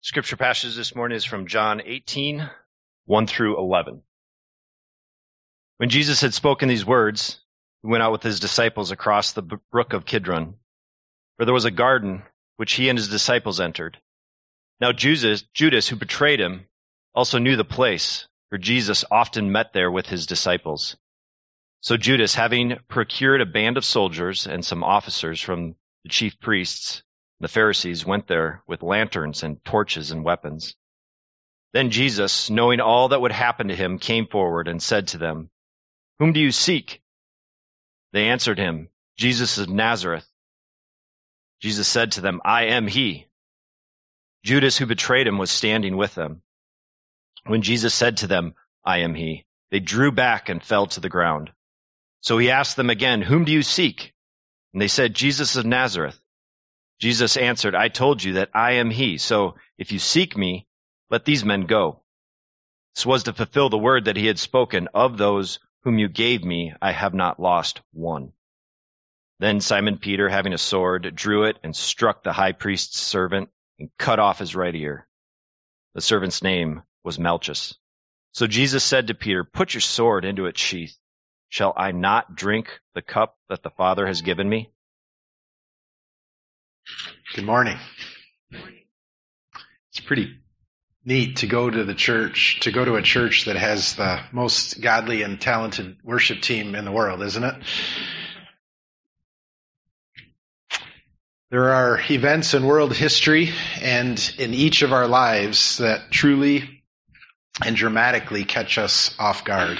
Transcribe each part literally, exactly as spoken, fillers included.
Scripture passage this morning is from John eighteen, one through eleven. When Jesus had spoken these words, he went out with his disciples across the brook of Kidron, where there was a garden which he and his disciples entered. Now Judas, Judas, who betrayed him, also knew the place, for Jesus often met there with his disciples. So Judas, having procured a band of soldiers and some officers from the chief priests, the Pharisees, went there with lanterns and torches and weapons. Then Jesus, knowing all that would happen to him, came forward and said to them, "Whom do you seek?" They answered him, "Jesus of Nazareth." Jesus said to them, "I am he." Judas, who betrayed him, was standing with them. When Jesus said to them, "I am he," they drew back and fell to the ground. So he asked them again, "Whom do you seek?" And they said, "Jesus of Nazareth." Jesus answered, "I told you that I am he. So if you seek me, let these men go." This was to fulfill the word that he had spoken, "Of those whom you gave me, I have not lost one." Then Simon Peter, having a sword, drew it and struck the high priest's servant and cut off his right ear. The servant's name was Malchus. So Jesus said to Peter, "Put your sword into its sheath. Shall I not drink the cup that the Father has given me?" Good morning. It's pretty neat to go to the church, to go to a church that has the most godly and talented worship team in the world, isn't it? There are events in world history and in each of our lives that truly and dramatically catch us off guard.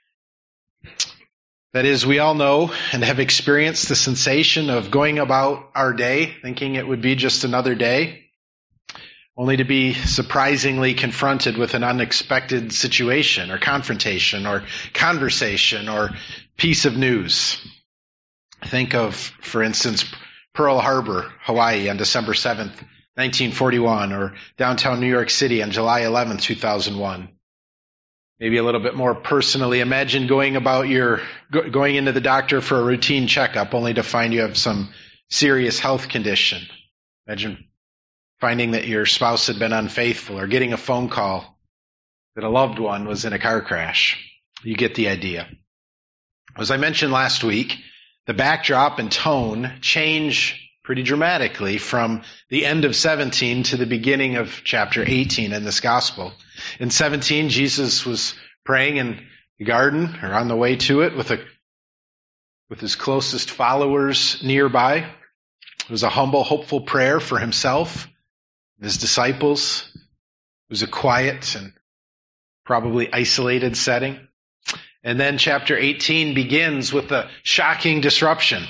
That is, we all know and have experienced the sensation of going about our day, thinking it would be just another day, only to be surprisingly confronted with an unexpected situation or confrontation or conversation or piece of news. Think of, for instance, Pearl Harbor, Hawaii on December seventh, nineteen forty-one, or downtown New York City on July eleventh, two thousand one. Maybe a little bit more personally, imagine going about your, going into the doctor for a routine checkup only to find you have some serious health condition. Imagine finding that your spouse had been unfaithful or getting a phone call that a loved one was in a car crash. You get the idea. As I mentioned last week, the backdrop and tone change pretty dramatically from the end of seventeen to the beginning of chapter eighteen in this gospel. In seventeen, Jesus was praying in the garden, or on the way to it, with a with his closest followers nearby. It was a humble, hopeful prayer for himself and his disciples. It was a quiet and probably isolated setting. And then chapter eighteen begins with a shocking disruption.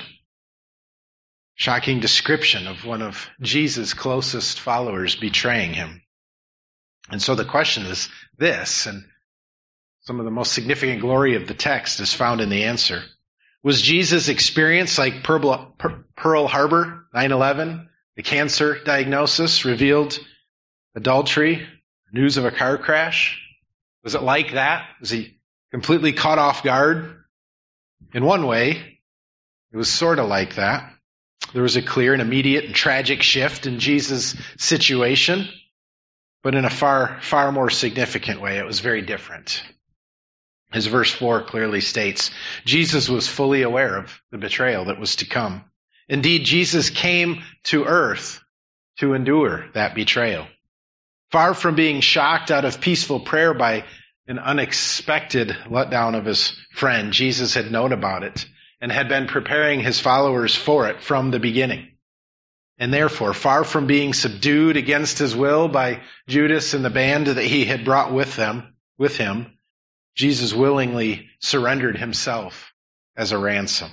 Shocking description of one of Jesus' closest followers betraying him. And so the question is this, and some of the most significant glory of the text is found in the answer. Was Jesus' experience like Pearl Harbor, nine eleven, the cancer diagnosis revealed adultery, news of a car crash? Was it like that? Was he completely caught off guard? In one way, it was sort of like that. There was a clear and immediate and tragic shift in Jesus' situation, but in a far, far more significant way, it was very different. As verse four clearly states, Jesus was fully aware of the betrayal that was to come. Indeed, Jesus came to earth to endure that betrayal. Far from being shocked out of peaceful prayer by an unexpected letdown of his friend, Jesus had known about it and had been preparing his followers for it from the beginning. And therefore, far from being subdued against his will by Judas and the band that he had brought with them, with him, Jesus willingly surrendered himself as a ransom.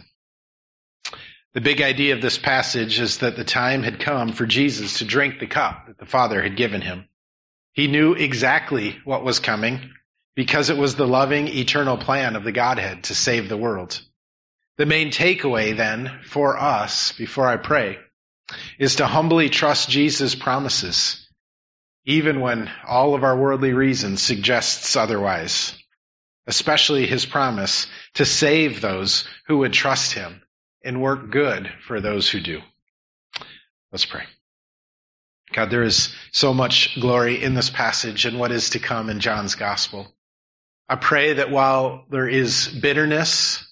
The big idea of this passage is that the time had come for Jesus to drink the cup that the Father had given him. He knew exactly what was coming because it was the loving, eternal plan of the Godhead to save the world. The main takeaway then for us, before I pray, is to humbly trust Jesus' promises, even when all of our worldly reason suggests otherwise, especially his promise to save those who would trust him and work good for those who do. Let's pray. God, there is so much glory in this passage and what is to come in John's gospel. I pray that while there is bitterness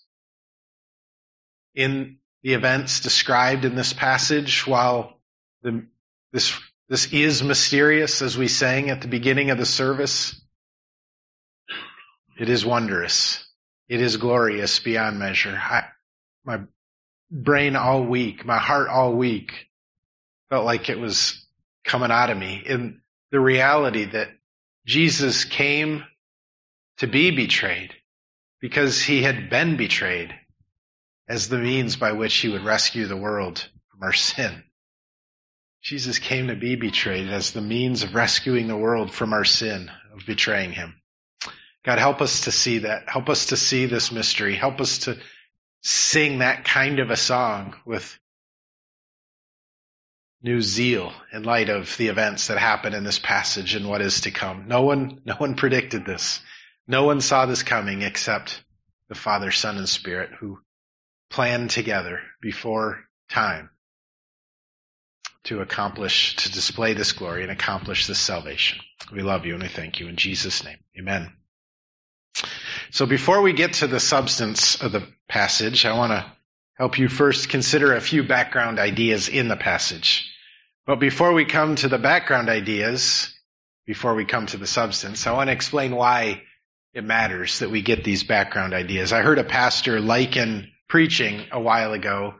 in the events described in this passage, while the, this, this is mysterious, as we sang at the beginning of the service, it is wondrous. It is glorious beyond measure. I, my brain all week, my heart all week felt like it was coming out of me in the reality that Jesus came to be betrayed because he had been betrayed as the means by which he would rescue the world from our sin. Jesus came to be betrayed as the means of rescuing the world from our sin of betraying him. God, help us to see that. Help us to see this mystery. Help us to sing that kind of a song with new zeal in light of the events that happen in this passage and what is to come. No one, no one predicted this. No one saw this coming except the Father, Son, and Spirit who planned together before time to accomplish, to display this glory and accomplish this salvation. We love you and we thank you in Jesus' name. Amen. So before we get to the substance of the passage, I want to help you first consider a few background ideas in the passage. But before we come to the background ideas, before we come to the substance, I want to explain why it matters that we get these background ideas. I heard a pastor liken preaching a while ago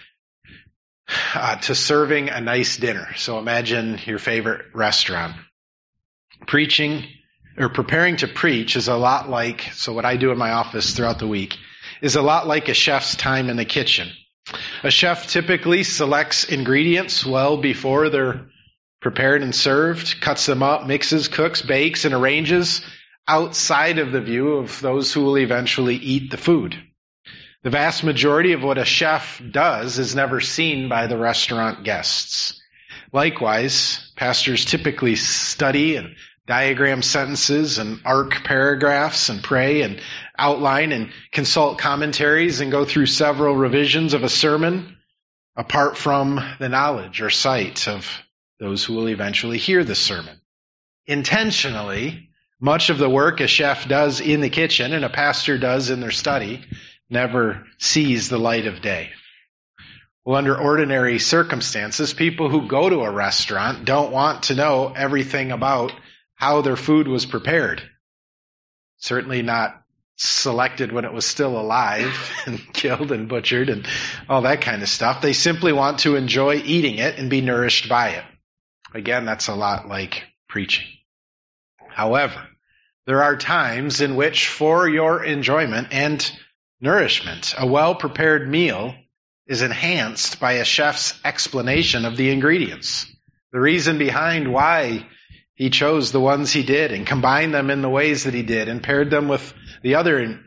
uh, to serving a nice dinner. So imagine your favorite restaurant. Preaching or preparing to preach is a lot like, so what I do in my office throughout the week, is a lot like a chef's time in the kitchen. A chef typically selects ingredients well before they're prepared and served, cuts them up, mixes, cooks, bakes, and arranges outside of the view of those who will eventually eat the food. The vast majority of what a chef does is never seen by the restaurant guests. Likewise, pastors typically study and diagram sentences and arc paragraphs and pray and outline and consult commentaries and go through several revisions of a sermon apart from the knowledge or sight of those who will eventually hear the sermon. Intentionally, much of the work a chef does in the kitchen and a pastor does in their study never sees the light of day. Well, under ordinary circumstances, people who go to a restaurant don't want to know everything about how their food was prepared. Certainly not selected when it was still alive and killed and butchered and all that kind of stuff. They simply want to enjoy eating it and be nourished by it. Again, that's a lot like preaching. However, there are times in which for your enjoyment and nourishment, a well-prepared meal is enhanced by a chef's explanation of the ingredients. The reason behind why he chose the ones he did and combined them in the ways that he did and paired them with the other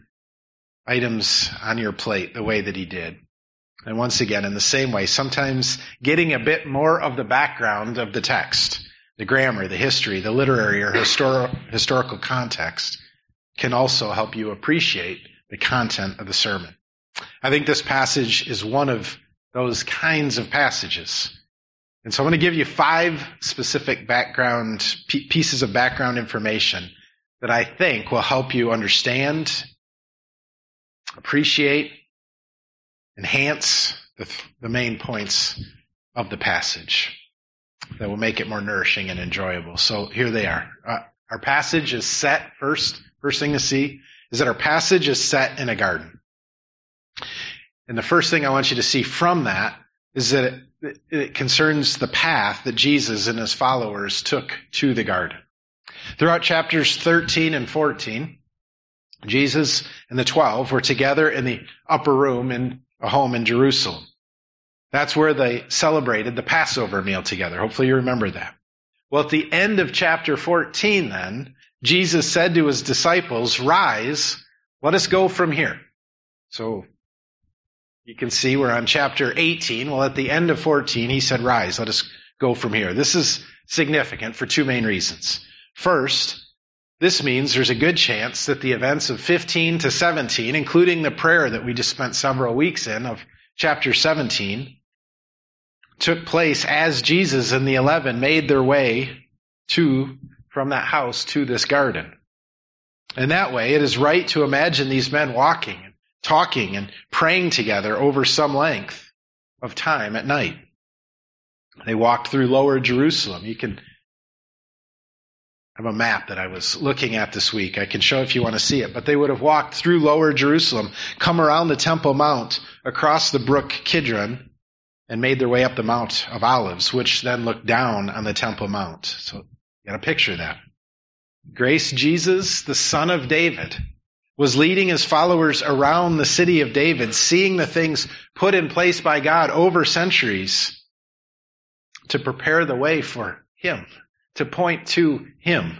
items on your plate the way that he did. And once again, in the same way, sometimes getting a bit more of the background of the text, the grammar, the history, the literary or histor- historical context can also help you appreciate the content of the sermon. I think this passage is one of those kinds of passages. And so I'm going to give you five specific background pieces of background information that I think will help you understand, appreciate, enhance the, the main points of the passage that will make it more nourishing and enjoyable. So here they are. Uh, our passage is set first. First thing to see is that our passage is set in a garden. And the first thing I want you to see from that is that it, it concerns the path that Jesus and his followers took to the garden. Throughout chapters thirteen and fourteen, Jesus and the twelve were together in the upper room in a home in Jerusalem. That's where they celebrated the Passover meal together. Hopefully you remember that. Well, at the end of chapter fourteen then, Jesus said to his disciples, "Rise, let us go from here." So you can see we're on chapter eighteen. Well, at the end of fourteen, he said, "Rise, let us go from here." This is significant for two main reasons. First, this means there's a good chance that the events of fifteen to seventeen, including the prayer that we just spent several weeks in of chapter seventeen, took place as Jesus and the eleven made their way to, from that house to this garden. And that way, it is right to imagine these men walking, and talking, and praying together over some length of time at night. They walked through Lower Jerusalem. You can have a map that I was looking at this week. I can show if you want to see it. But they would have walked through Lower Jerusalem, come around the Temple Mount, across the brook Kidron, and made their way up the Mount of Olives, which then looked down on the Temple Mount. So you got to picture that. Grace, Jesus, the son of David, was leading his followers around the city of David, seeing the things put in place by God over centuries to prepare the way for him, to point to him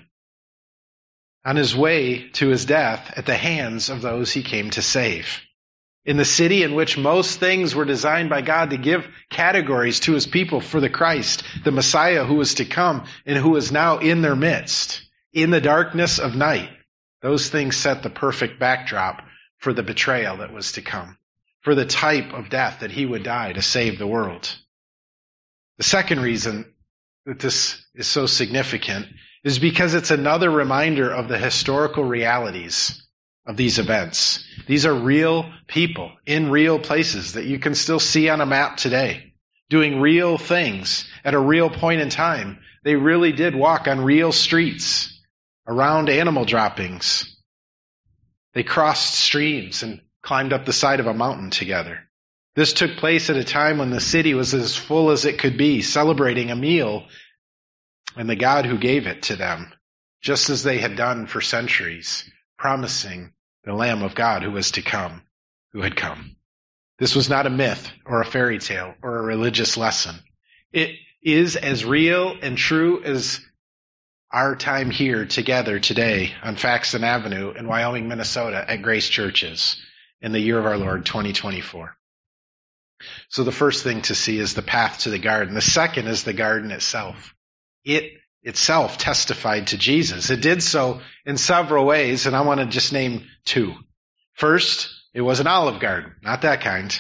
on his way to his death at the hands of those he came to save. In the city in which most things were designed by God to give categories to his people for the Christ, the Messiah who was to come and who is now in their midst. In the darkness of night, those things set the perfect backdrop for the betrayal that was to come, for the type of death that he would die to save the world. The second reason that this is so significant is because it's another reminder of the historical realities of these events. These are real people in real places that you can still see on a map today, doing real things at a real point in time. They really did walk on real streets, around animal droppings. They crossed streams and climbed up the side of a mountain together. This took place at a time when the city was as full as it could be, celebrating a meal and the God who gave it to them, just as they had done for centuries, promising the Lamb of God who was to come, who had come. This was not a myth or a fairy tale or a religious lesson. It is as real and true as our time here together today on Faxon Avenue in Wyoming, Minnesota at Grace Churches in the year of our Lord, twenty twenty-four. So the first thing to see is the path to the garden. The second is the garden itself. It itself testified to Jesus. It did so in several ways, and I want to just name two. First, it was an olive garden, not that kind.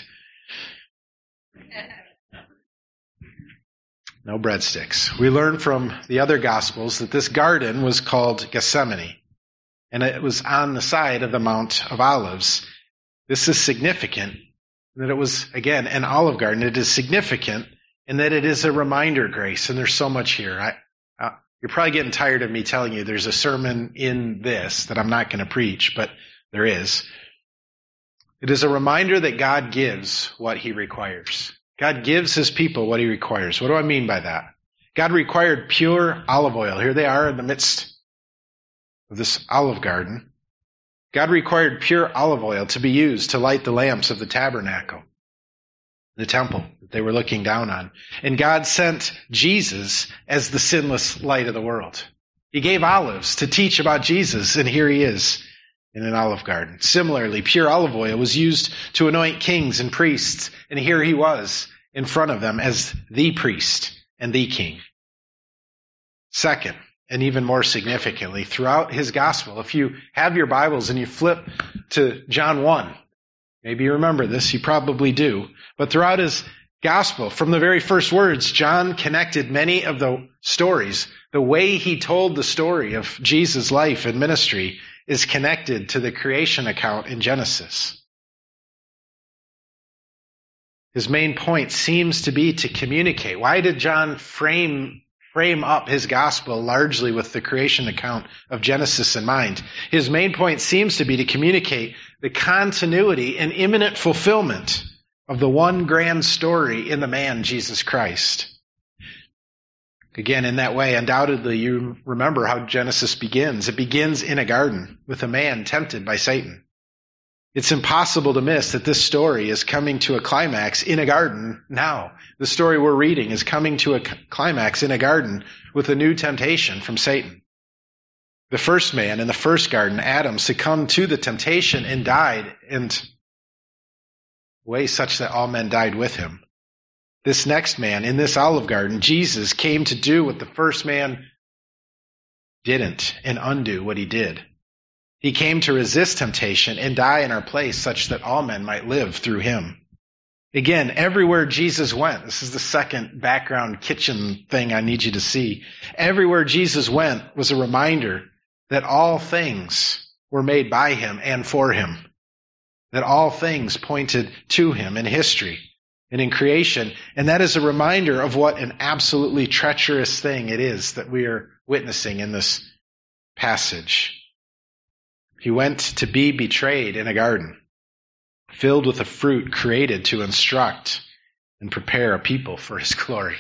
No breadsticks. We learn from the other Gospels that this garden was called Gethsemane, and it was on the side of the Mount of Olives. This is significant that it was, again, an olive garden. It is significant in that it is a reminder, Grace, and there's so much here. I, uh, you're probably getting tired of me telling you there's a sermon in this that I'm not going to preach, but there is. It is a reminder that God gives what he requires. God gives his people what he requires. What do I mean by that? God required pure olive oil. Here they are in the midst of this olive garden. God required pure olive oil to be used to light the lamps of the tabernacle, the temple that they were looking down on. And God sent Jesus as the sinless light of the world. He gave olives to teach about Jesus, and here he is in an olive garden. Similarly, pure olive oil was used to anoint kings and priests, and here he was in front of them as the priest and the king. Second, and even more significantly, throughout his gospel, if you have your Bibles and you flip to John one, maybe you remember this, you probably do, but throughout his gospel, from the very first words, John connected many of the stories. The way he told the story of Jesus' life and ministry is connected to the creation account in Genesis. His main point seems to be to communicate. Why did John frame frame up his gospel largely with the creation account of Genesis in mind? His main point seems to be to communicate the continuity and imminent fulfillment of the one grand story in the man, Jesus Christ. Again, in that way, undoubtedly, you remember how Genesis begins. It begins in a garden with a man tempted by Satan. It's impossible to miss that this story is coming to a climax in a garden now. The story we're reading is coming to a climax in a garden with a new temptation from Satan. The first man in the first garden, Adam, succumbed to the temptation and died in a way such that all men died with him. This next man in this olive garden, Jesus, came to do what the first man didn't and undo what he did. He came to resist temptation and die in our place such that all men might live through him. Again, everywhere Jesus went, this is the second background kitchen thing I need you to see. Everywhere Jesus went was a reminder that all things were made by him and for him. That all things pointed to him in history and in creation. And that is a reminder of what an absolutely treacherous thing it is that we are witnessing in this passage. He went to be betrayed in a garden, filled with a fruit created to instruct and prepare a people for his glory.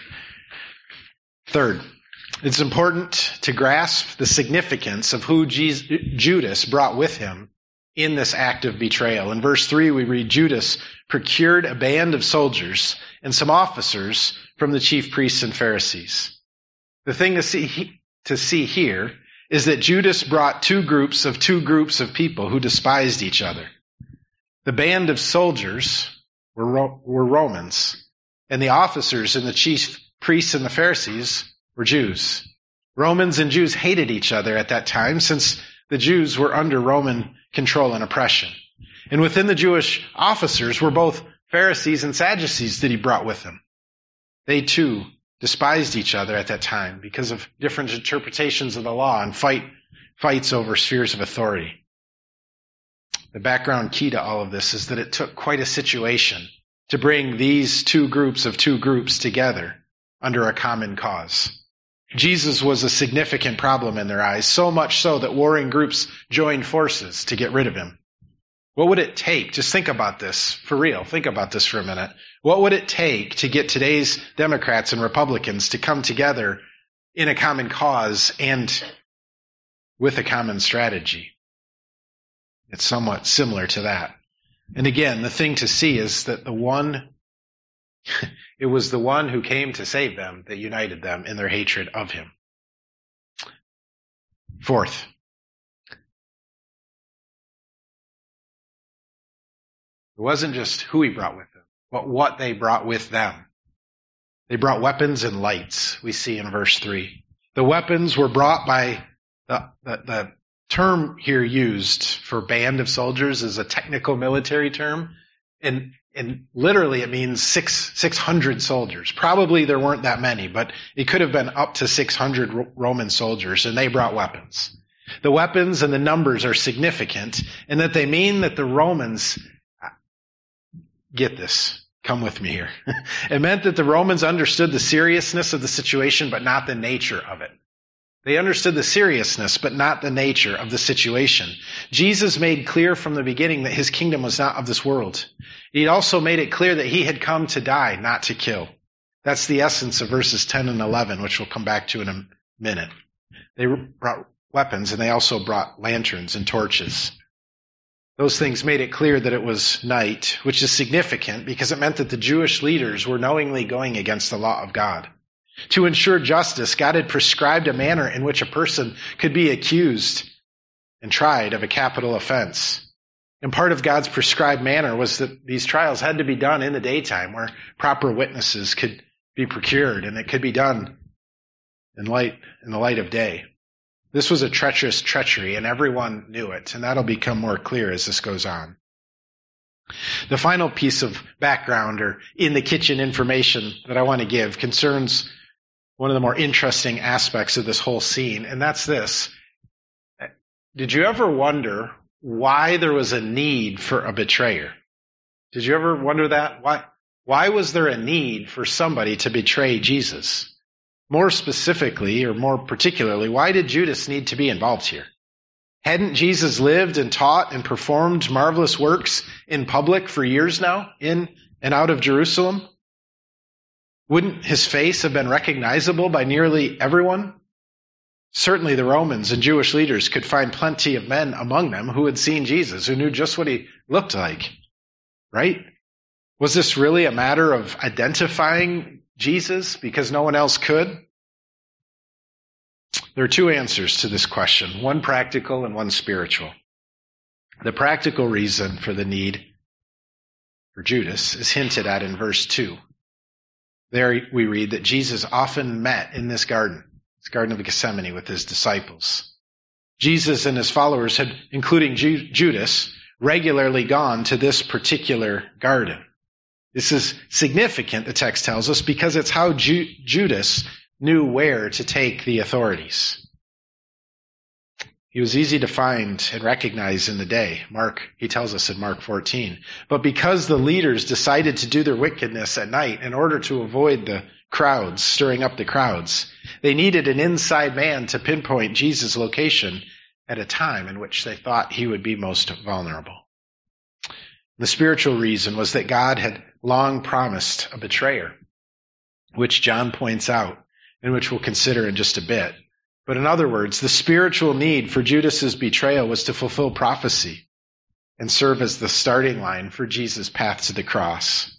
Third, it's important to grasp the significance of who Jesus, Judas brought with him in this act of betrayal. In verse three, we read, Judas procured a band of soldiers and some officers from the chief priests and Pharisees. The thing to see, to see here is that Judas brought two groups of two groups of people who despised each other. The band of soldiers were, were Romans, and the officers and the chief priests and the Pharisees were Jews. Romans and Jews hated each other at that time, since the Jews were under Roman control and oppression. And within the Jewish officers were both Pharisees and Sadducees that he brought with him. They too despised each other at that time because of different interpretations of the law and fight fights over spheres of authority. The background key to all of this is that it took quite a situation to bring these two groups of two groups together under a common cause. Jesus was a significant problem in their eyes, so much so that warring groups joined forces to get rid of him. What would it take? Just think about this for real. Think about this for a minute. What would it take to get today's Democrats and Republicans to come together in a common cause and with a common strategy? It's somewhat similar to that. And again, the thing to see is that the one, it was the one who came to save them that united them in their hatred of him. Fourth, it wasn't just who he brought with him, but what they brought with them. They brought weapons and lights, we see in verse three. The weapons were brought by the, the, the term here used for band of soldiers is a technical military term. And, and literally it means six, six hundred soldiers. Probably there weren't that many, but it could have been up to six hundred Roman soldiers, and they brought weapons. The weapons and the numbers are significant in that they mean that the Romans, get this, come with me here. It meant that the Romans understood the seriousness of the situation, but not the nature of it. They understood the seriousness, but not the nature of the situation. Jesus made clear from the beginning that his kingdom was not of this world. He also made it clear that he had come to die, not to kill. That's the essence of verses ten and eleven, which we'll come back to in a minute. They brought weapons, and they also brought lanterns and torches. Those things made it clear that it was night, which is significant because it meant that the Jewish leaders were knowingly going against the law of God. To ensure justice, God had prescribed a manner in which a person could be accused and tried of a capital offense. And part of God's prescribed manner was that these trials had to be done in the daytime where proper witnesses could be procured, and it could be done in light, in the light of day. This was a treacherous treachery, and everyone knew it, and that'll become more clear as this goes on. The final piece of background or in the kitchen information that I want to give concerns one of the more interesting aspects of this whole scene, and that's this. Did you ever wonder why there was a need for a betrayer? Did you ever wonder that? Why, why was there a need for somebody to betray Jesus? More specifically, or more particularly, why did Judas need to be involved here? Hadn't Jesus lived and taught and performed marvelous works in public for years now, in and out of Jerusalem? Wouldn't his face have been recognizable by nearly everyone? Certainly the Romans and Jewish leaders could find plenty of men among them who had seen Jesus, who knew just what he looked like, right? Was this really a matter of identifying Jesus because no one else could? There are two answers to this question, one practical and one spiritual. The practical reason for the need for Judas is hinted at in verse two. There we read that Jesus often met in this garden, this Garden of Gethsemane, with his disciples. Jesus and his followers had, including Ju- Judas, regularly gone to this particular garden. This is significant, the text tells us, because it's how Ju- Judas knew where to take the authorities. He was easy to find and recognize in the day. Mark, he tells us in Mark fourteen. But because the leaders decided to do their wickedness at night in order to avoid the crowds, stirring up the crowds, they needed an inside man to pinpoint Jesus' location at a time in which they thought he would be most vulnerable. The spiritual reason was that God had long promised a betrayer, which John points out, and which we'll consider in just a bit. But in other words, the spiritual need for Judas's betrayal was to fulfill prophecy and serve as the starting line for Jesus' path to the cross.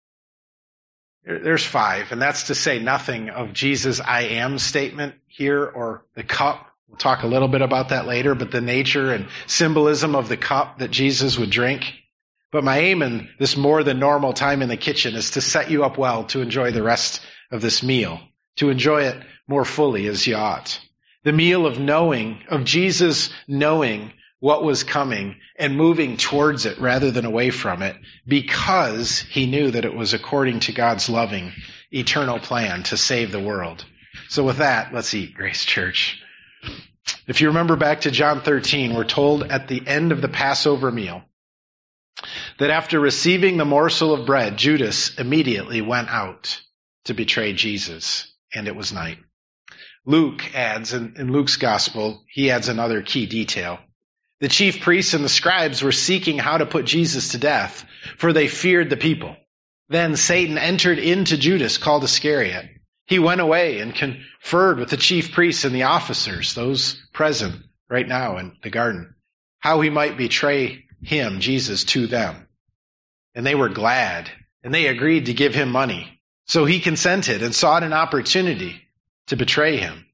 There's five, and that's to say nothing of Jesus' I am statement here or the cup. We'll talk a little bit about that later, but the nature and symbolism of the cup that Jesus would drink. But my aim in this more than normal time in the kitchen is to set you up well to enjoy the rest of this meal, to enjoy it more fully as you ought. The meal of knowing, of Jesus knowing what was coming and moving towards it rather than away from it, because he knew that it was according to God's loving, eternal plan to save the world. So with that, let's eat, Grace Church. If you remember back to John thirteen, we're told at the end of the Passover meal that after receiving the morsel of bread, Judas immediately went out to betray Jesus, and it was night. Luke adds, in, in Luke's gospel, he adds another key detail. The chief priests and the scribes were seeking how to put Jesus to death, for they feared the people. Then Satan entered into Judas, called Iscariot. He went away and conferred with the chief priests and the officers, those present right now in the garden, how he might betray him, Jesus, to them. And they were glad, and they agreed to give him money. So he consented and sought an opportunity to betray him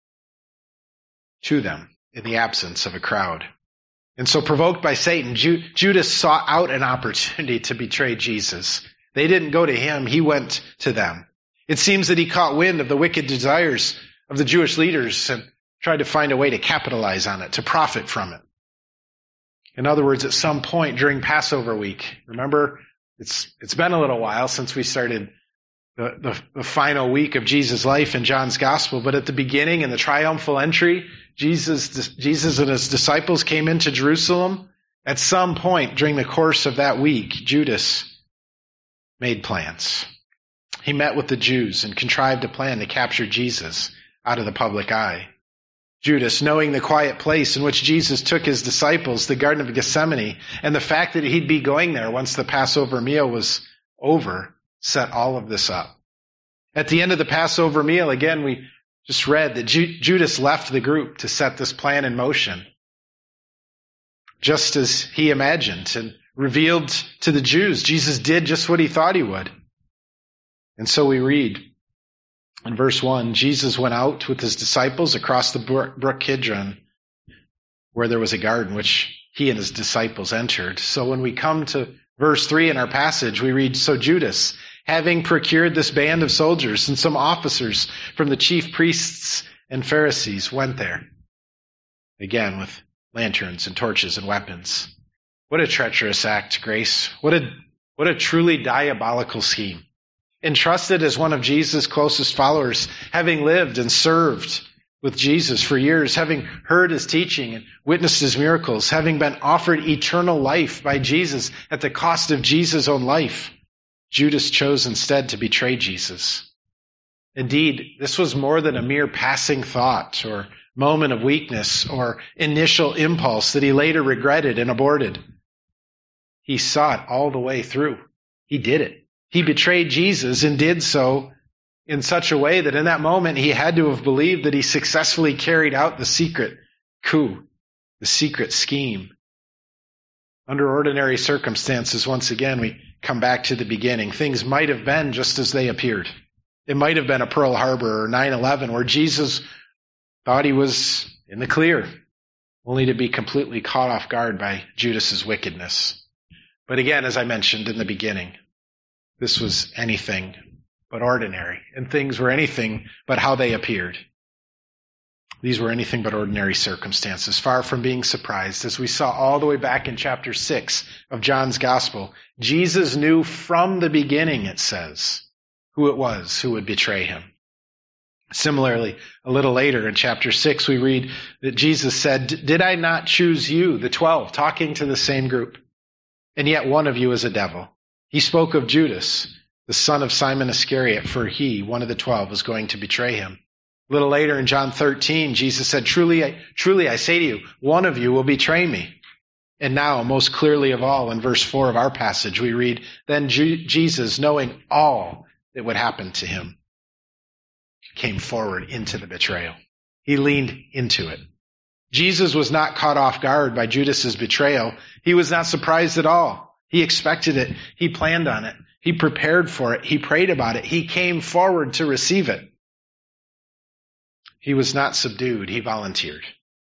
to them in the absence of a crowd. And so provoked by Satan, Ju- Judas sought out an opportunity to betray Jesus. They didn't go to him, he went to them. It seems that he caught wind of the wicked desires of the Jewish leaders and tried to find a way to capitalize on it, to profit from it. In other words, at some point during Passover week, remember, it's it's been a little while since we started The, the, the final week of Jesus' life in John's gospel, but at the beginning in the triumphal entry, Jesus, Jesus and his disciples came into Jerusalem. At some point during the course of that week, Judas made plans. He met with the Jews and contrived a plan to capture Jesus out of the public eye. Judas, knowing the quiet place in which Jesus took his disciples, the Garden of Gethsemane, and the fact that he'd be going there once the Passover meal was over, set all of this up. At the end of the Passover meal, again, we just read that Ju- Judas left the group to set this plan in motion, just as he imagined, and revealed to the Jews Jesus did just what he thought he would. And so we read in verse one, Jesus went out with his disciples across the brook Kidron, where there was a garden which he and his disciples entered. So when we come to verse three in our passage, we read, so Judas, having procured this band of soldiers and some officers from the chief priests and Pharisees, went there. Again, with lanterns and torches and weapons. What a treacherous act, Grace. What a, what a truly diabolical scheme. Entrusted as one of Jesus' closest followers, having lived and served with Jesus for years, having heard his teaching and witnessed his miracles, having been offered eternal life by Jesus at the cost of Jesus' own life, Judas chose instead to betray Jesus. Indeed, this was more than a mere passing thought or moment of weakness or initial impulse that he later regretted and aborted. He saw it all the way through. He did it. He betrayed Jesus and did so in such a way that in that moment he had to have believed that he successfully carried out the secret coup, the secret scheme. Under ordinary circumstances, once again, we come back to the beginning. Things might have been just as they appeared. It might have been a Pearl Harbor or nine eleven where Jesus thought he was in the clear, only to be completely caught off guard by Judas's wickedness. But again, as I mentioned in the beginning, this was anything but ordinary, and things were anything but how they appeared. These were anything but ordinary circumstances, far from being surprised. As we saw all the way back in chapter six of John's Gospel, Jesus knew from the beginning, it says, who it was who would betray him. Similarly, a little later in chapter six, we read that Jesus said, "Did I not choose you, the twelve," talking to the same group, "and yet one of you is a devil." He spoke of Judas, the son of Simon Iscariot, for he, one of the twelve, was going to betray him. A little later in John thirteen, Jesus said, Truly I, truly I say to you, one of you will betray me. And now, most clearly of all, in verse four of our passage, we read, Then G- Jesus, knowing all that would happen to him, came forward into the betrayal. He leaned into it. Jesus was not caught off guard by Judas's betrayal. He was not surprised at all. He expected it. He planned on it. He prepared for it. He prayed about it. He came forward to receive it. He was not subdued. He volunteered.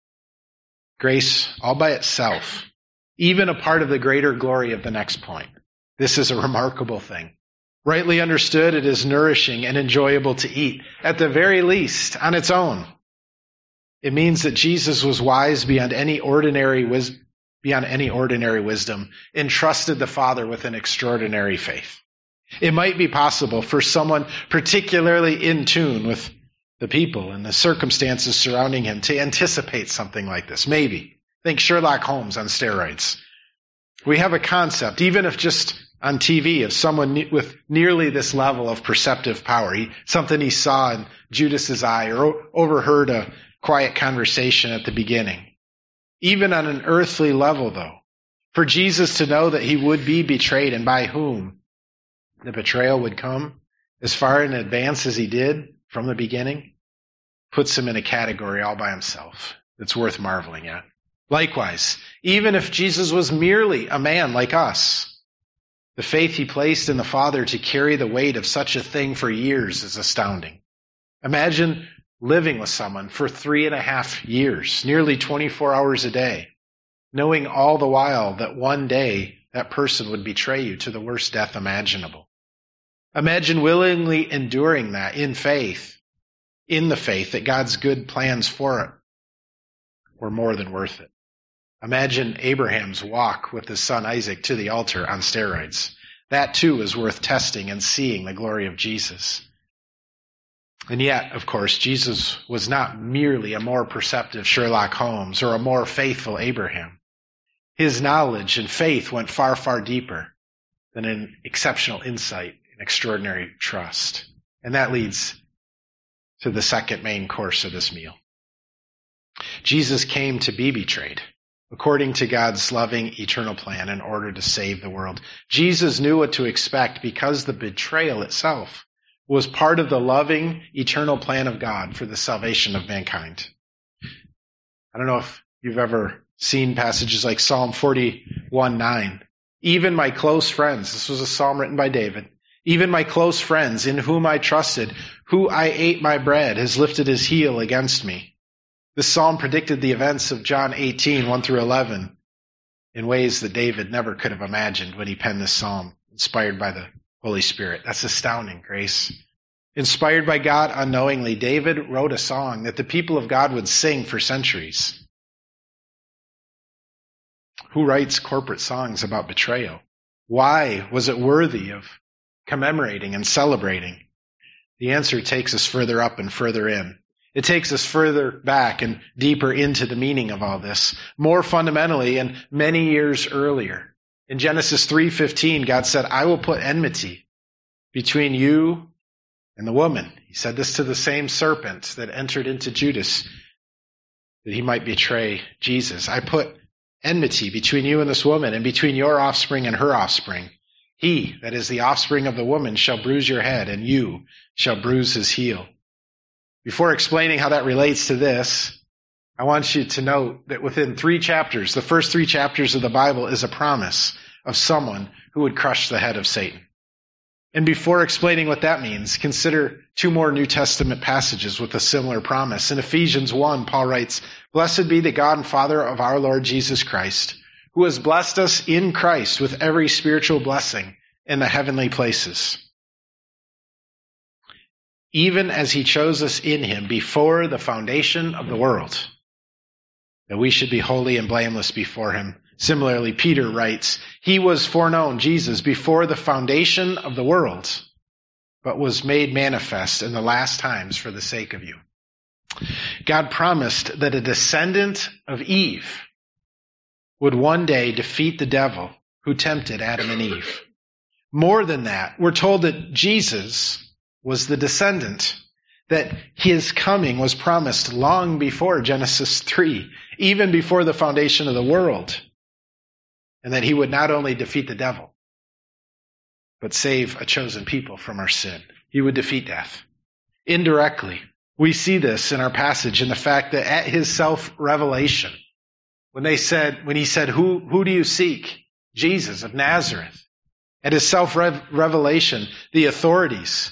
Grace, all by itself, even a part of the greater glory of the next point. This is a remarkable thing. Rightly understood, it is nourishing and enjoyable to eat, at the very least, on its own. It means that Jesus was wise beyond any ordinary wis- beyond any ordinary wisdom, entrusted the Father with an extraordinary faith. It might be possible for someone particularly in tune with the people and the circumstances surrounding him to anticipate something like this. Maybe. Think Sherlock Holmes on steroids. We have a concept, even if just on T V, of someone ne- with nearly this level of perceptive power. He, something he saw in Judas's eye or o- overheard a quiet conversation at the beginning. Even on an earthly level, though, for Jesus to know that he would be betrayed and by whom the betrayal would come as far in advance as he did from the beginning, puts him in a category all by himself that's worth marveling at. Likewise, even if Jesus was merely a man like us, the faith he placed in the Father to carry the weight of such a thing for years is astounding. Imagine living with someone for three and a half years, nearly twenty-four hours a day, knowing all the while that one day that person would betray you to the worst death imaginable. Imagine willingly enduring that in faith, in the faith that God's good plans for it were more than worth it. Imagine Abraham's walk with his son Isaac to the altar on steroids. That too is worth testing and seeing the glory of Jesus. And yet, of course, Jesus was not merely a more perceptive Sherlock Holmes or a more faithful Abraham. His knowledge and faith went far, far deeper than an exceptional insight and extraordinary trust. And that leads to the second main course of this meal. Jesus came to be betrayed according to God's loving eternal plan in order to save the world. Jesus knew what to expect because the betrayal itself was part of the loving eternal plan of God for the salvation of mankind. I don't know if you've ever seen passages like Psalm forty-one nine. Even my close friends, this was a psalm written by David, even my close friends in whom I trusted, who I ate my bread, has lifted his heel against me. This psalm predicted the events of John eighteen, one through eleven, in ways that David never could have imagined when he penned this psalm, inspired by the Holy Spirit. That's astounding, Grace. Inspired by God unknowingly, David wrote a song that the people of God would sing for centuries. Who writes corporate songs about betrayal? Why was it worthy of commemorating and celebrating? The answer takes us further up and further in. It takes us further back and deeper into the meaning of all this. More fundamentally, and many years earlier, in Genesis three fifteen, God said, I will put enmity between you and the woman. He said this to the same serpent that entered into Judas, that he might betray Jesus. I put enmity between you and this woman, and between your offspring and her offspring. He, that is the offspring of the woman, shall bruise your head, and you shall bruise his heel. Before explaining how that relates to this, I want you to note that within three chapters, the first three chapters of the Bible is a promise of someone who would crush the head of Satan. And before explaining what that means, consider two more New Testament passages with a similar promise. In Ephesians one, Paul writes, Blessed be the God and Father of our Lord Jesus Christ, who has blessed us in Christ with every spiritual blessing in the heavenly places. even as he chose us in him before the foundation of the world, that we should be holy and blameless before him. Similarly, Peter writes, he was foreknown, Jesus, before the foundation of the world, but was made manifest in the last times for the sake of you. God promised that a descendant of Eve would one day defeat the devil who tempted Adam and Eve. More than that, we're told that Jesus was the descendant, that his coming was promised long before Genesis three, even before the foundation of the world, and that he would not only defeat the devil, but save a chosen people from our sin. He would defeat death. Indirectly, we see this in our passage in the fact that at his self-revelation, when they said, when he said, who, who do you seek? Jesus of Nazareth. At his self-revelation, the authorities,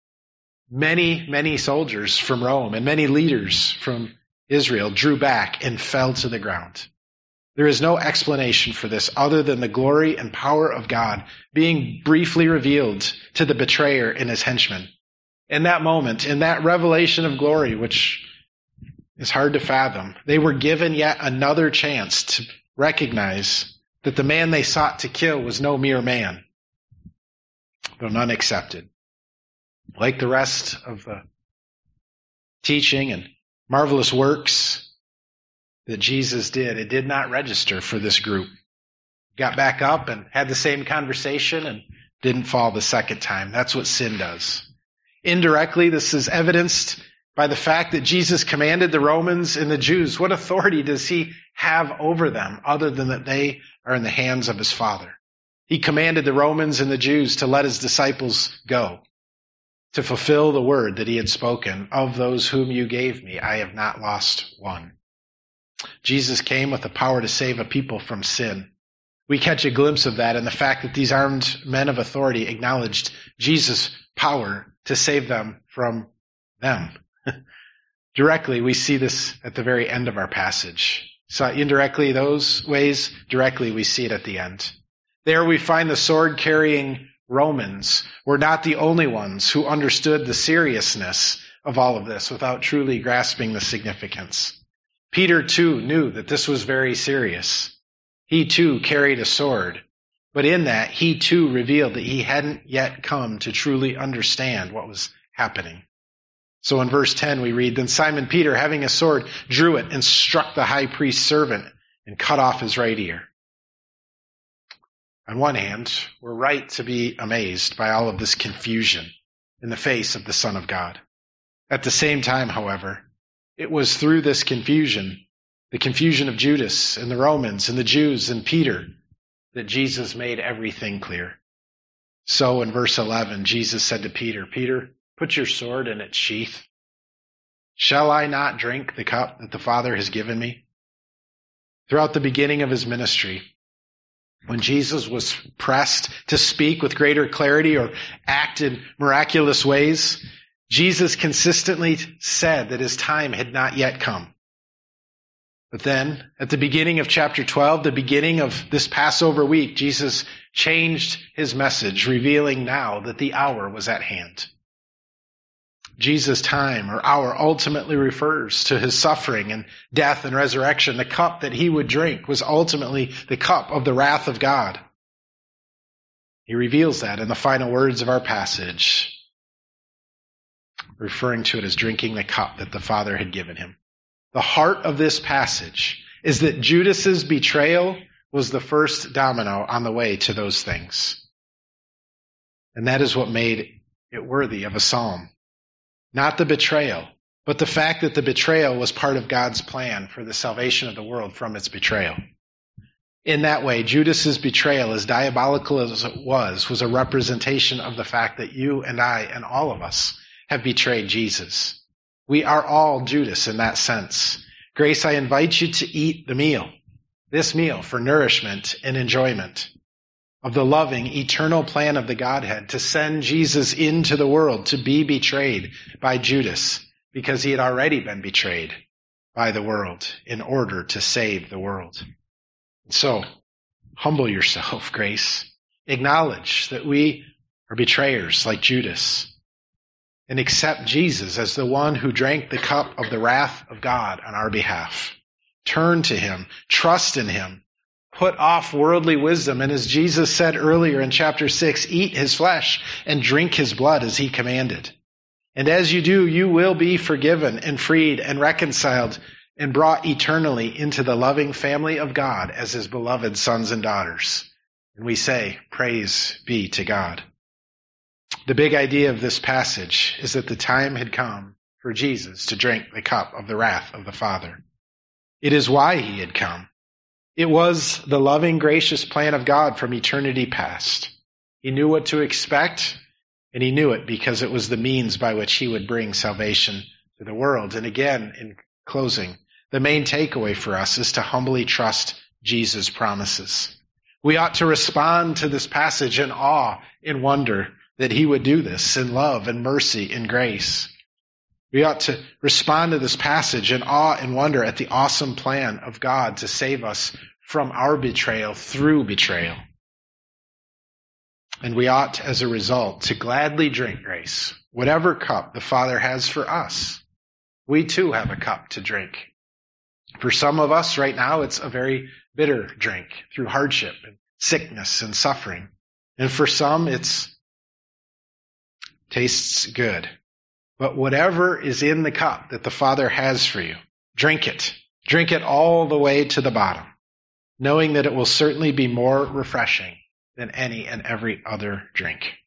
many, many soldiers from Rome and many leaders from Israel drew back and fell to the ground. There is no explanation for this other than the glory and power of God being briefly revealed to the betrayer and his henchmen. In that moment, in that revelation of glory, which is hard to fathom, they were given yet another chance to recognize that the man they sought to kill was no mere man, though none accepted. Like the rest of the teaching and marvelous works that Jesus did, it did not register for this group. Got back up and had the same conversation and didn't fall the second time. That's what sin does. Indirectly, this is evidenced by the fact that Jesus commanded the Romans and the Jews. What authority does he have over them other than that they are in the hands of his Father? He commanded the Romans and the Jews to let his disciples go, to fulfill the word that he had spoken, of those whom you gave me, I have not lost one. Jesus came with the power to save a people from sin. We catch a glimpse of that in the fact that these armed men of authority acknowledged Jesus' power to save them from them. Directly, we see this at the very end of our passage. So indirectly those ways, directly we see it at the end. There we find the sword-carrying Romans were not the only ones who understood the seriousness of all of this without truly grasping the significance. Peter, too, knew that this was very serious. He, too, carried a sword. But in that, he, too, revealed that he hadn't yet come to truly understand what was happening. So in verse ten, we read, Then Simon Peter, having a sword, drew it and struck the high priest's servant and cut off his right ear. On one hand, we're right to be amazed by all of this confusion in the face of the Son of God. At the same time, however, it was through this confusion, the confusion of Judas and the Romans and the Jews and Peter, that Jesus made everything clear. So in verse eleven, Jesus said to Peter, Peter, put your sword in its sheath. Shall I not drink the cup that the Father has given me? Throughout the beginning of his ministry, when Jesus was pressed to speak with greater clarity or act in miraculous ways, Jesus consistently said that his time had not yet come. But then, at the beginning of chapter twelve, the beginning of this Passover week, Jesus changed his message, revealing now that the hour was at hand. Jesus' time or hour ultimately refers to his suffering and death and resurrection. The cup that he would drink was ultimately the cup of the wrath of God. He reveals that in the final words of our passage, referring to it as drinking the cup that the Father had given him. The heart of this passage is that Judas's betrayal was the first domino on the way to those things. And that is what made it worthy of a psalm. Not the betrayal, but the fact that the betrayal was part of God's plan for the salvation of the world from its betrayal. In that way, Judas's betrayal, as diabolical as it was, was a representation of the fact that you and I and all of us have betrayed Jesus. We are all Judas in that sense. Grace, I invite you to eat the meal, this meal for nourishment and enjoyment of the loving, eternal plan of the Godhead to send Jesus into the world to be betrayed by Judas because he had already been betrayed by the world in order to save the world. So, humble yourself, Grace. Acknowledge that we are betrayers like Judas. and accept Jesus as the one who drank the cup of the wrath of God on our behalf. Turn to him, trust in him, put off worldly wisdom, and as Jesus said earlier in chapter six, eat his flesh and drink his blood as he commanded. And as you do, you will be forgiven and freed and reconciled and brought eternally into the loving family of God as his beloved sons and daughters. And we say, praise be to God. The big idea of this passage is that the time had come for Jesus to drink the cup of the wrath of the Father. It is why he had come. It was the loving, gracious plan of God from eternity past. He knew what to expect, and he knew it because it was the means by which he would bring salvation to the world. And again, in closing, the main takeaway for us is to humbly trust Jesus' promises. We ought to respond to this passage in awe, in wonder that he would do this in love and mercy and grace. We ought to respond to this passage in awe and wonder at the awesome plan of God to save us from our betrayal through betrayal. And we ought, as a result, to gladly drink, grace, whatever cup the Father has for us. We too have a cup to drink. For some of us right now, it's a very bitter drink through hardship and sickness and suffering. And for some, it's tastes good. But whatever is in the cup that the Father has for you, drink it. Drink it all the way to the bottom, knowing that it will certainly be more refreshing than any and every other drink.